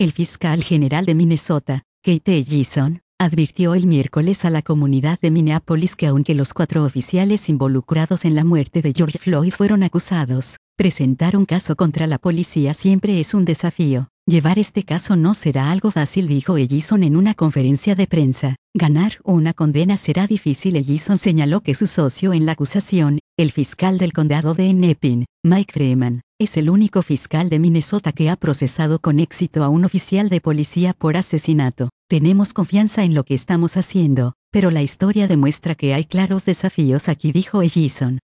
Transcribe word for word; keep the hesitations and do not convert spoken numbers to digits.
El fiscal general de Minnesota, Keith Ellison, advirtió el miércoles a la comunidad de Minneapolis que aunque los cuatro oficiales involucrados en la muerte de George Floyd fueron acusados, presentar un caso contra la policía siempre es un desafío. Llevar este caso no será algo fácil, dijo Ellison en una conferencia de prensa. Ganar una condena será difícil. Ellison señaló que su socio en la acusación, el fiscal del condado de Hennepin, Mike Freeman, es el único fiscal de Minnesota que ha procesado con éxito a un oficial de policía por asesinato. Tenemos confianza en lo que estamos haciendo, pero la historia demuestra que hay claros desafíos aquí, dijo Ellison.